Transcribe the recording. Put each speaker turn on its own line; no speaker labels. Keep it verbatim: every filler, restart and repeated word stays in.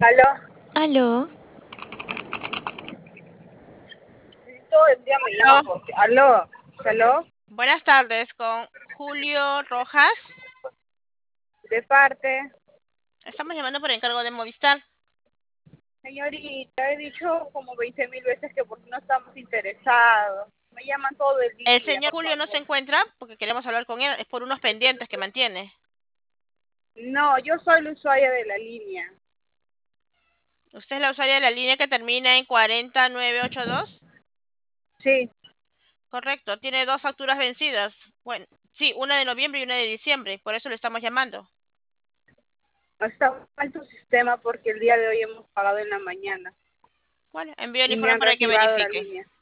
Aló,
Aló,
todo el día me llaman
Aló.
porque... Aló, aló,
Buenas tardes, con Julio Rojas.
de parte.
Estamos llamando por encargo de Movistar.
Señorita, he dicho como veinte mil veces que porque no estamos interesados. Me llaman todo el
El
día,
señor
por
Julio no se
favor.
encuentra porque queremos hablar con él. Es por unos pendientes que mantiene.
No, yo soy la usuaria de la línea.
¿Usted es la usuaria de la línea que termina en cuarenta nueve ochenta y dos?
Sí,
Correcto, tiene dos facturas vencidas. Bueno, sí, una de noviembre y una de diciembre. Por eso le estamos llamando.
está mal tu sistema porque el día de hoy hemos pagado en la mañana
Bueno, envío el
y me
informe
han
para que
reactivado la
verifique.
línea.